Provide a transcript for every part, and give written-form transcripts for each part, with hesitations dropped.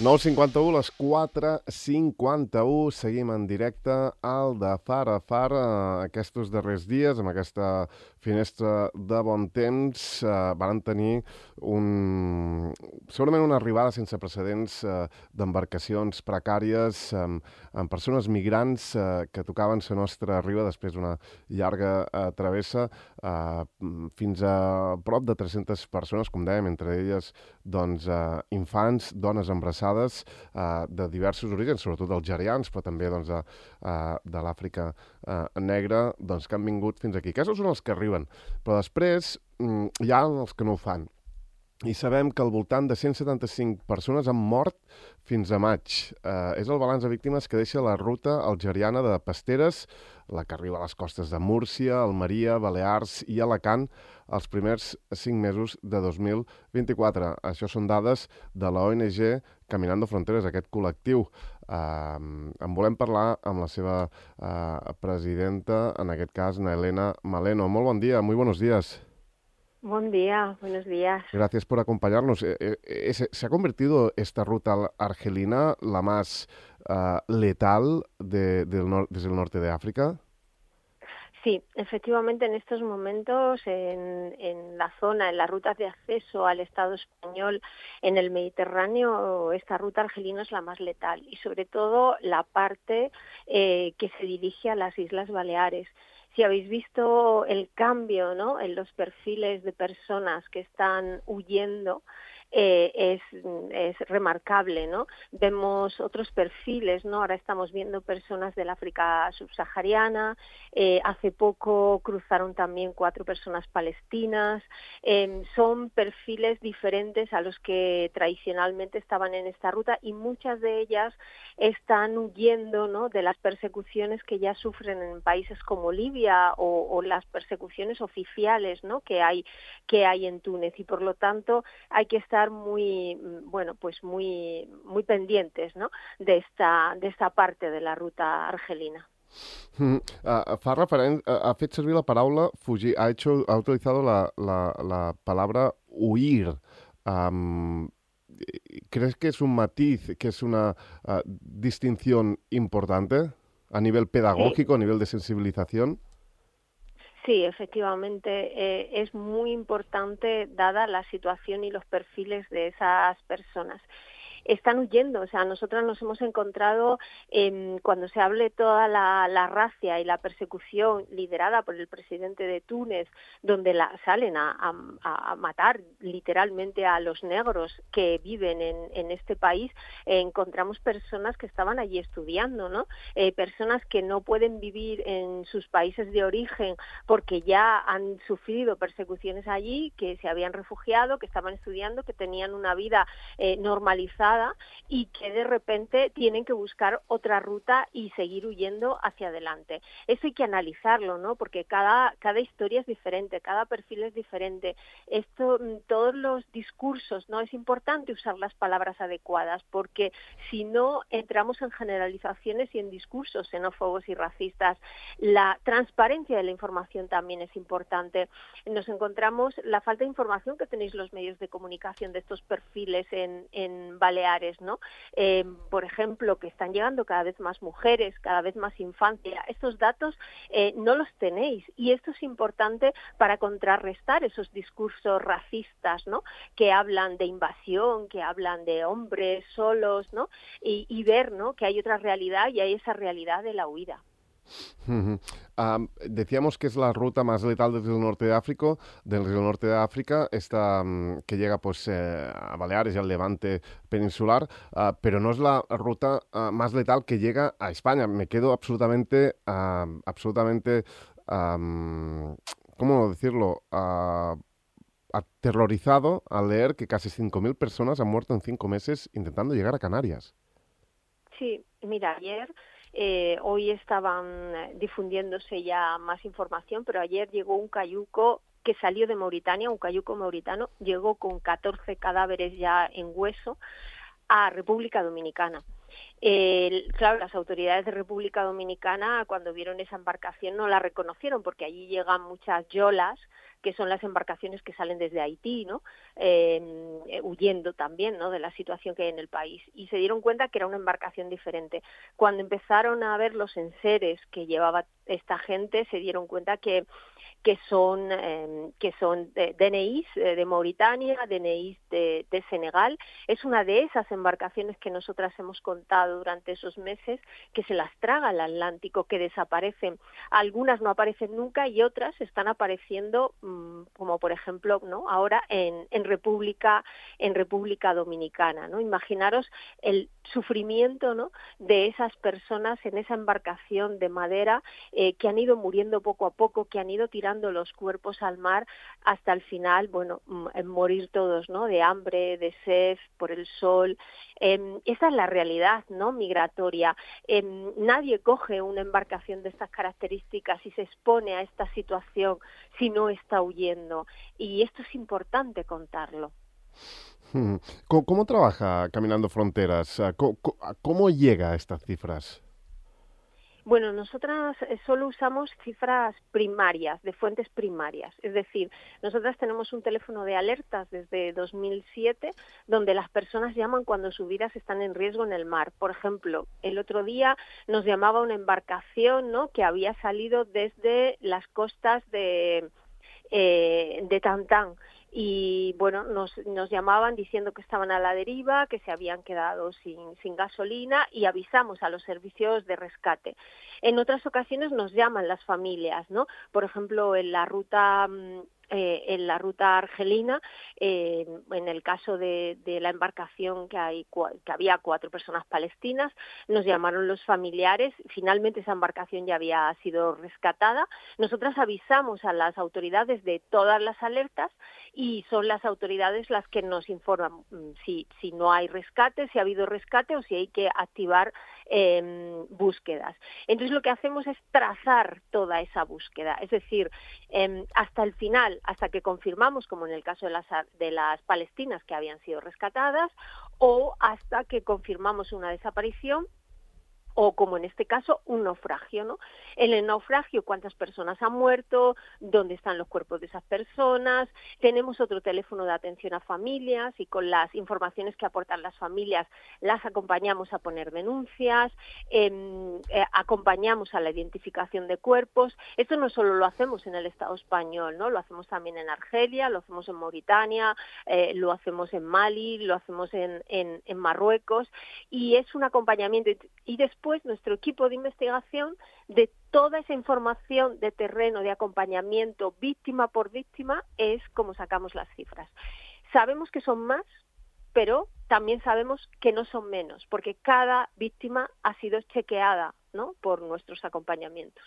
9:51, les 4:51, seguim en directe al de Far a Far aquests darrers dies, amb aquesta finestra de bon temps. Van tenir segurament una arribada sense precedents d'embarcacions precàries amb persones migrants que tocaven la nostra riba després d'una llarga travessa fins a prop de 300 persones, com dèiem, entre elles doncs, infants, dones embarassades de diversos orígens, sobretot algerians, però també doncs, de l'Àfrica negra, doncs, que han vingut fins aquí. Aquests són els que arriben, però després hi ha els que no ho fan. I sabem que al voltant de 175 persones han mort fins a maig. És el balanç de víctimes que deixa la ruta algeriana de Pasteres, la que arriba a les costes de Múrcia, Almeria, Balears i Alacant els primers 5 mesos de 2024. Això són dades de la ONG Caminando Fronteres, aquest col·lectiu. En volem parlar amb la seva presidenta, en aquest cas, Elena Maleno. Molt bon dia, muy buenos días. Buen día, buenos días. Gracias por acompañarnos. ¿Se ha convertido esta ruta argelina la más letal desde el norte de África? Sí, efectivamente en estos momentos en la zona, en las rutas de acceso al Estado español en el Mediterráneo, esta ruta argelina es la más letal y sobre todo la parte que se dirige a las Islas Baleares. Si habéis visto el cambio, ¿no?, en los perfiles de personas que están huyendo, es remarcable, ¿no? Vemos otros perfiles, ¿no? Ahora estamos viendo personas del África subsahariana, hace poco cruzaron también 4 personas palestinas, son perfiles diferentes a los que tradicionalmente estaban en esta ruta y muchas de ellas están huyendo, ¿no?, de las persecuciones que ya sufren en países como Libia o las persecuciones oficiales, ¿no?, que hay en Túnez, y por lo tanto hay que estar muy pendientes, ¿no?, de esta parte de la ruta argelina. Ha fet servir la paraula fugir, ha utilizado la palabra huir. ¿Crees que es un matiz, que es una distinción importante a nivel pedagógico, a nivel de sensibilización? Sí, efectivamente, es muy importante dada la situación y los perfiles de esas personas. Están huyendo, o sea, nosotros nos hemos encontrado cuando se hable toda la racia y la persecución liderada por el presidente de Túnez, donde salen a matar literalmente a los negros que viven en este país, encontramos personas que estaban allí estudiando, ¿no? Personas que no pueden vivir en sus países de origen porque ya han sufrido persecuciones allí, que se habían refugiado, que estaban estudiando, que tenían una vida normalizada, y que de repente tienen que buscar otra ruta y seguir huyendo hacia adelante. Eso hay que analizarlo, ¿no? Porque cada historia es diferente, cada perfil es diferente. Todos los discursos, ¿no? Es importante usar las palabras adecuadas, porque si no entramos en generalizaciones y en discursos xenófobos y racistas. La transparencia de la información también es importante. Nos encontramos la falta de información que tenéis los medios de comunicación de estos perfiles en Baleares, ¿no? Por ejemplo, que están llegando cada vez más mujeres, cada vez más infancia. Estos datos no los tenéis, y esto es importante para contrarrestar esos discursos racistas, ¿no?, que hablan de invasión, que hablan de hombres solos, ¿no?, y ver, ¿no?, que hay otra realidad, y hay esa realidad de la huida. Decíamos que es la ruta más letal desde el norte de África, esta que llega pues a Baleares y al Levante peninsular, pero no es la ruta más letal que llega a España. Me quedo absolutamente, ¿cómo decirlo?, aterrorizado al leer que casi 5.000 personas han muerto en 5 meses intentando llegar a Canarias. Sí, mira, ayer... hoy estaban difundiéndose ya más información, pero ayer llegó un cayuco que salió de Mauritania, un cayuco mauritano, llegó con 14 cadáveres ya en hueso a República Dominicana. Claro, las autoridades de República Dominicana, cuando vieron esa embarcación, no la reconocieron, porque allí llegan muchas yolas que son las embarcaciones que salen desde Haití, ¿no? Huyendo también, ¿no?, de la situación que hay en el país, y se dieron cuenta que era una embarcación diferente. Cuando empezaron a ver los enseres que llevaba esta gente, se dieron cuenta que son DNIs de Mauritania, DNIs de Senegal. Es una de esas embarcaciones que nosotras hemos contado durante esos meses, que se las traga el Atlántico, que desaparecen. Algunas no aparecen nunca y otras están apareciendo, como por ejemplo, ¿no?, ahora en República Dominicana, ¿no? Imaginaros el sufrimiento, ¿no?, de esas personas en esa embarcación de madera, que han ido muriendo poco a poco, que han ido tirando los cuerpos al mar hasta el final, bueno, morir todos, ¿no?, de hambre, de sed, por el sol. Esa es la realidad, ¿no?, migratoria. Nadie coge una embarcación de estas características y se expone a esta situación si no está huyendo. Y esto es importante contarlo. ¿Cómo trabaja Caminando Fronteras? ¿Cómo llega a estas cifras? Bueno, nosotras solo usamos cifras primarias, de fuentes primarias. Es decir, nosotras tenemos un teléfono de alertas desde 2007, donde las personas llaman cuando sus vidas están en riesgo en el mar. Por ejemplo, el otro día nos llamaba una embarcación, ¿no?, que había salido desde las costas de Tantán. Y bueno, nos llamaban diciendo que estaban a la deriva, que se habían quedado sin gasolina, y avisamos a los servicios de rescate. En otras ocasiones nos llaman las familias, ¿no? Por ejemplo, en la ruta argelina, en el caso de la embarcación que había 4 personas palestinas, nos llamaron los familiares. Finalmente esa embarcación ya había sido rescatada. Nosotras avisamos a las autoridades de todas las alertas y son las autoridades las que nos informan si no hay rescate, si ha habido rescate o si hay que activar búsquedas. Entonces lo que hacemos es trazar toda esa búsqueda, es decir, hasta el final, hasta que confirmamos, como en el caso de las palestinas que habían sido rescatadas, o hasta que confirmamos una desaparición, o como en este caso, un naufragio, ¿no? En el naufragio, ¿cuántas personas han muerto? ¿Dónde están los cuerpos de esas personas? Tenemos otro teléfono de atención a familias y con las informaciones que aportan las familias las acompañamos a poner denuncias, acompañamos a la identificación de cuerpos. Esto no solo lo hacemos en el Estado español, ¿no? Lo hacemos también en Argelia, lo hacemos en Mauritania, lo hacemos en Mali, lo hacemos en Marruecos, y es un acompañamiento. Y después nuestro equipo de investigación, de toda esa información de terreno, de acompañamiento, víctima por víctima, es como sacamos las cifras. Sabemos que son más, pero también sabemos que no son menos, porque cada víctima ha sido chequeada, ¿no?, por nuestros acompañamientos.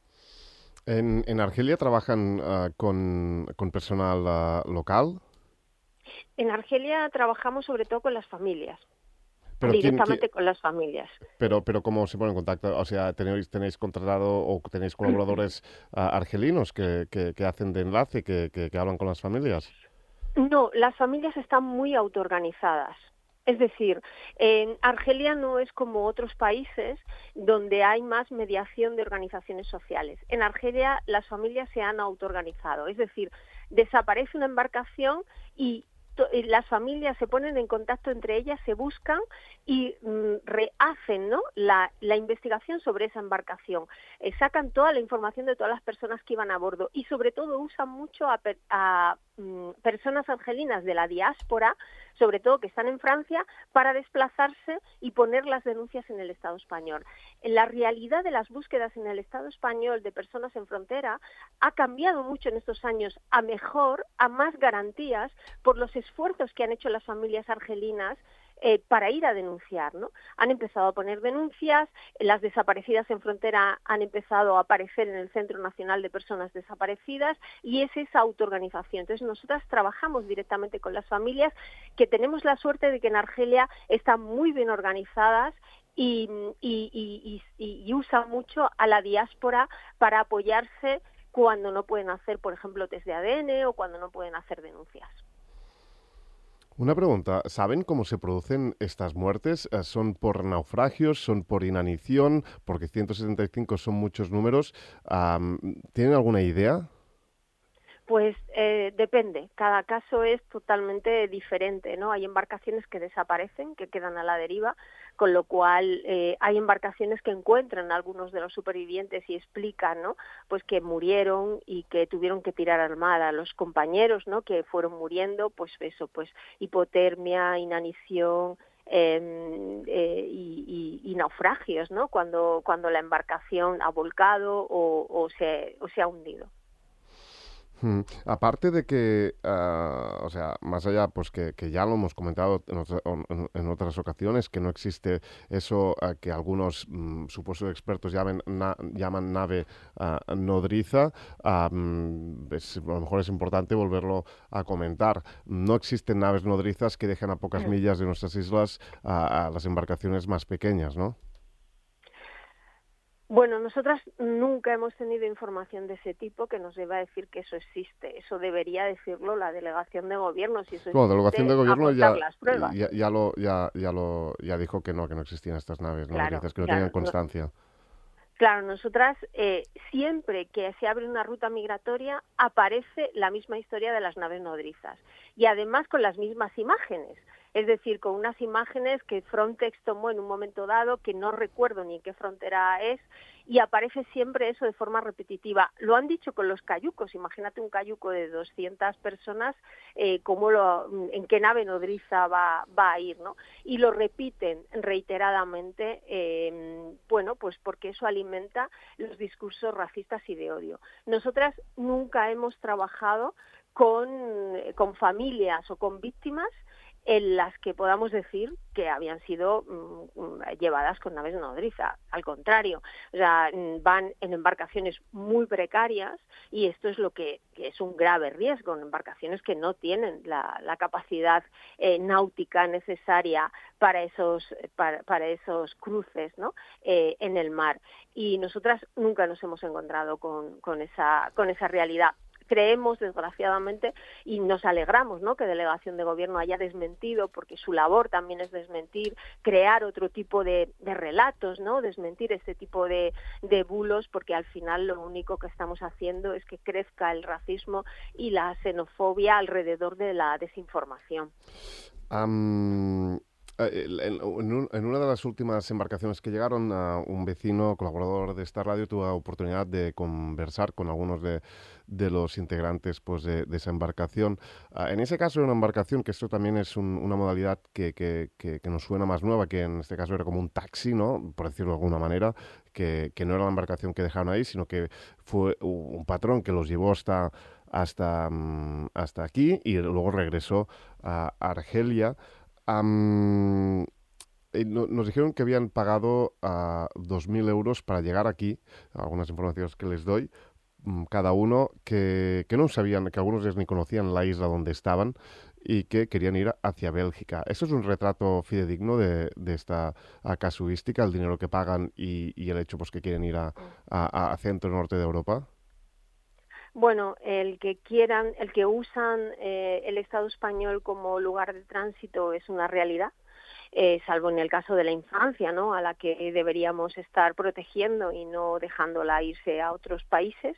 ¿En Argelia trabajan con personal local? En Argelia trabajamos sobre todo con las familias. Pero directamente con las familias. Pero ¿cómo se ponen en contacto? O sea, ¿tenéis contratado o tenéis colaboradores argelinos que hacen de enlace, que hablan con las familias? No, las familias están muy autoorganizadas. Es decir, en Argelia no es como otros países donde hay más mediación de organizaciones sociales. En Argelia las familias se han autoorganizado. Es decir, desaparece una embarcación y las familias se ponen en contacto entre ellas, se buscan y rehacen, ¿no?, la investigación sobre esa embarcación. Sacan toda la información de todas las personas que iban a bordo y sobre todo usan mucho a personas argelinas de la diáspora, sobre todo que están en Francia, para desplazarse y poner las denuncias en el Estado español. La realidad de las búsquedas en el Estado español de personas en frontera ha cambiado mucho en estos años, a mejor, a más garantías, por los esfuerzos que han hecho las familias argelinas para ir a denunciar, ¿no? Han empezado a poner denuncias, las desaparecidas en frontera han empezado a aparecer en el Centro Nacional de Personas Desaparecidas y es esa autoorganización. Entonces nosotras trabajamos directamente con las familias, que tenemos la suerte de que en Argelia están muy bien organizadas y usan mucho a la diáspora para apoyarse cuando no pueden hacer, por ejemplo, test de ADN o cuando no pueden hacer denuncias. Una pregunta, ¿saben cómo se producen estas muertes? ¿Son por naufragios? ¿Son por inanición? Porque 175 son muchos números. ¿Tienen alguna idea? Pues depende, cada caso es totalmente diferente, ¿no? Hay embarcaciones que desaparecen, que quedan a la deriva, con lo cual hay embarcaciones que encuentran a algunos de los supervivientes y explican, ¿no? Pues que murieron y que tuvieron que tirar al mar a los compañeros, ¿no? Que fueron muriendo, pues eso, pues hipotermia, inanición, y naufragios, ¿no? Cuando la embarcación ha volcado o se ha hundido. Aparte de que, o sea, más allá, pues que ya lo hemos comentado en otras ocasiones, que no existe eso que algunos supuestos expertos llaman nave nodriza, a lo mejor es importante volverlo a comentar. No existen naves nodrizas que dejen a pocas millas de nuestras islas a las embarcaciones más pequeñas, ¿no? Bueno, nosotras nunca hemos tenido información de ese tipo que nos deba decir que eso existe. Eso debería decirlo la delegación de gobierno. Si eso Bueno, la delegación de gobierno las pruebas. ya dijo que no existían estas naves, ¿no? Claro, Que no tenían constancia. Claro, nosotras siempre que se abre una ruta migratoria aparece la misma historia de las naves nodrizas y además con las mismas imágenes. Es decir, con unas imágenes que Frontex tomó en un momento dado, que no recuerdo ni en qué frontera es, y aparece siempre eso de forma repetitiva. Lo han dicho con los cayucos, imagínate un cayuco de 200 personas, en qué nave nodriza va a ir, ¿no? Y lo repiten reiteradamente, bueno, pues porque eso alimenta los discursos racistas y de odio. Nosotras nunca hemos trabajado con familias o con víctimas en las que podamos decir que habían sido llevadas con naves nodriza. Al contrario, o sea, van en embarcaciones muy precarias y esto es lo que es un grave riesgo, en embarcaciones que no tienen la capacidad náutica necesaria para esos cruces, ¿no? En el mar. Y nosotras nunca nos hemos encontrado con esa realidad. Creemos, desgraciadamente, y nos alegramos, ¿no?, que Delegación de Gobierno haya desmentido, porque su labor también es desmentir, crear otro tipo de relatos, ¿no?, desmentir este tipo de bulos, porque al final lo único que estamos haciendo es que crezca el racismo y la xenofobia alrededor de la desinformación. En una de las últimas embarcaciones que llegaron, un vecino, colaborador de esta radio, tuvo la oportunidad de conversar con algunos de los integrantes, pues, de esa embarcación. En ese caso era una embarcación, que esto también es una modalidad que nos suena más nueva, que en este caso era como un taxi, ¿no?, por decirlo de alguna manera, que no era la embarcación que dejaron ahí, sino que fue un patrón que los llevó hasta aquí y luego regresó a Argelia. Nos dijeron que habían pagado 2.000 euros para llegar aquí, algunas informaciones que les doy, cada uno, que no sabían, que algunos de ellos ni conocían la isla donde estaban y que querían ir hacia Bélgica. ¿Eso es un retrato fidedigno de esta casuística, el dinero que pagan y el hecho, pues, que quieren ir a centro y norte de Europa? Bueno, el que usan el Estado español como lugar de tránsito es una realidad, salvo en el caso de la infancia, ¿no?, a la que deberíamos estar protegiendo y no dejándola irse a otros países.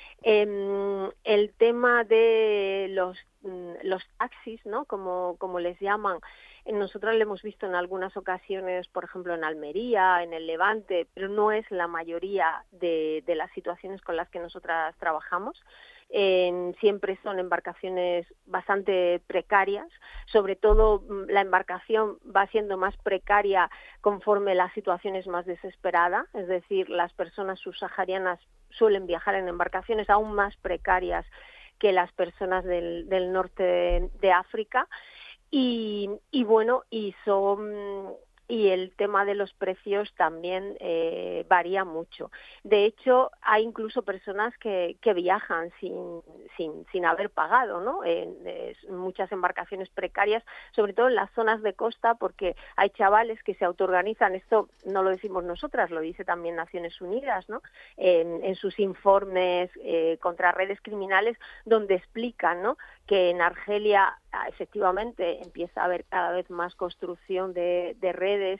El tema de los taxis, ¿no?, como les llaman, nosotros lo hemos visto en algunas ocasiones, por ejemplo en Almería, en el Levante, pero no es la mayoría de las situaciones con las que nosotras trabajamos. Siempre son embarcaciones bastante precarias, sobre todo la embarcación va siendo más precaria conforme la situación es más desesperada, es decir, las personas subsaharianas suelen viajar en embarcaciones aún más precarias que las personas del norte de África y bueno, y el tema de los precios también varía mucho. De hecho, hay incluso personas que viajan sin haber pagado, ¿no? Muchas embarcaciones precarias, sobre todo en las zonas de costa, porque hay chavales que se autoorganizan. Esto no lo decimos nosotras, lo dice también Naciones Unidas, ¿no?, en sus informes contra redes criminales, donde explican, ¿no?, que en Argelia efectivamente empieza a haber cada vez más construcción de redes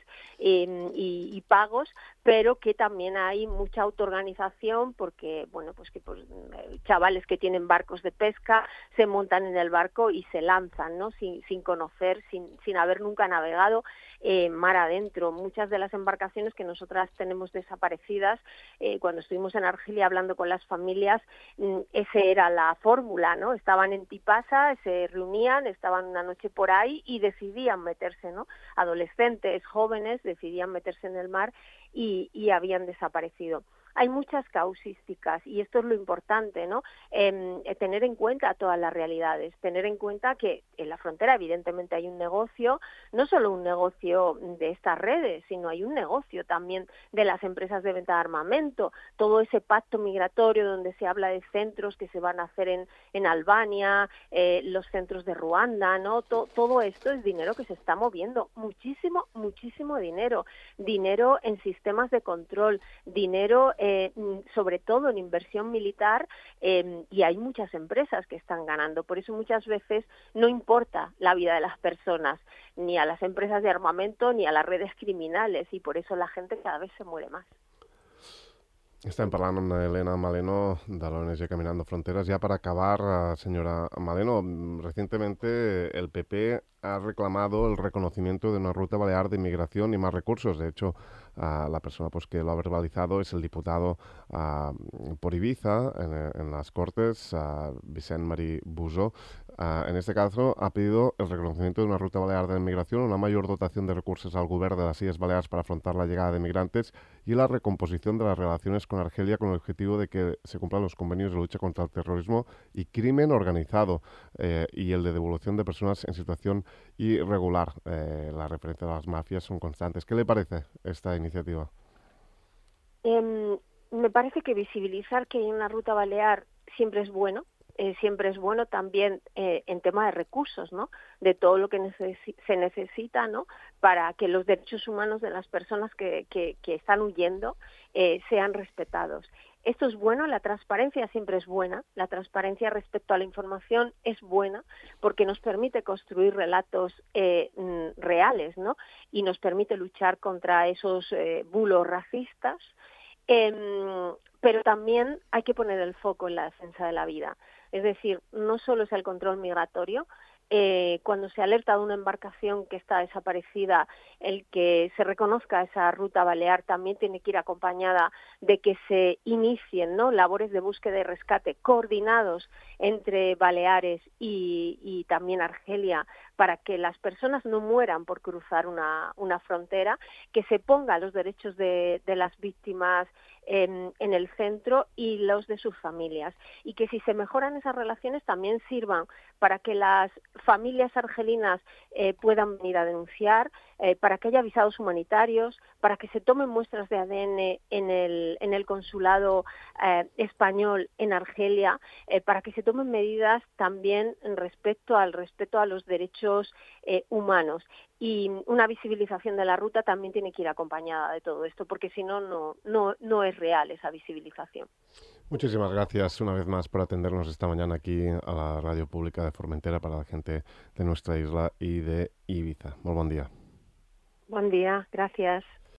y pagos, pero que también hay mucha autoorganización porque, bueno, pues que chavales que tienen barcos de pesca se montan en el barco y se lanzan, ¿no? Sin conocer, sin haber nunca navegado mar adentro. Muchas de las embarcaciones que nosotras tenemos desaparecidas, cuando estuvimos en Argelia hablando con las familias, ese era la fórmula, ¿no? Estaban en Tipasa, se reunían, estaban una noche por ahí y decidían meterse, ¿no? Adolescentes, jóvenes, decidían meterse en el mar y habían desaparecido. Hay muchas causísticas y esto es lo importante, ¿no? Tener en cuenta todas las realidades, tener en cuenta que en la frontera evidentemente hay un negocio, no solo un negocio de estas redes, sino hay un negocio también de las empresas de venta de armamento, todo ese pacto migratorio donde se habla de centros que se van a hacer en Albania, los centros de Ruanda, ¿no? Todo esto es dinero que se está moviendo, muchísimo dinero en sistemas de control, dinero sobre todo en inversión militar, y hay muchas empresas que están ganando. Por eso muchas veces no importa la vida de las personas, ni a las empresas de armamento, ni a las redes criminales, y por eso la gente cada vez se muere más. Estem parlant amb Elena Maleno de la ONG Caminando Fronteras. Ya para acabar, señora Maleno, recientemente el PP ha reclamado el reconocimiento de una ruta balear de inmigración y más recursos. De hecho, la persona que lo ha verbalizado es el diputado por Ibiza en las Cortes, Vicent Marí Busó. En este caso, ha pedido el reconocimiento de una ruta balear de inmigración, una mayor dotación de recursos al gobierno de las Illes Baleares para afrontar la llegada de migrantes y la recomposición de las relaciones con Argelia con el objetivo de que se cumplan los convenios de lucha contra el terrorismo y crimen organizado y el de devolución de personas en situación irregular. La referencia a las mafias son constantes. ¿Qué le parece esta iniciativa? Me parece que visibilizar que hay una ruta balear siempre es bueno. Siempre es bueno también en tema de recursos, ¿no? De todo lo que se necesita, ¿no? Para que los derechos humanos de las personas que están huyendo sean respetados. Esto es bueno, la transparencia siempre es buena, la transparencia respecto a la información es buena porque nos permite construir relatos reales, ¿no? Y nos permite luchar contra esos bulos racistas, pero también hay que poner el foco en la defensa de la vida. Es decir, no solo es el control migratorio. Cuando se alerta de una embarcación que está desaparecida, el que se reconozca esa ruta balear también tiene que ir acompañada de que se inicien, ¿no?, labores de búsqueda y rescate coordinados entre Baleares y también Argelia para que las personas no mueran por cruzar una frontera, que se pongan los derechos de las víctimas en el centro y los de sus familias, y que si se mejoran esas relaciones también sirvan para que las familias argelinas puedan venir a denunciar, para que haya visados humanitarios, para que se tomen muestras de ADN en el consulado español en Argelia, para que se tomen medidas también respecto a los derechos humanos. Y una visibilización de la ruta también tiene que ir acompañada de todo esto, porque si no, no es real esa visibilización. Muchísimas gracias una vez más por atendernos esta mañana aquí a la Radio Pública de Formentera para la gente de nuestra isla y de Ibiza. Muy buen día. Buen día, gracias.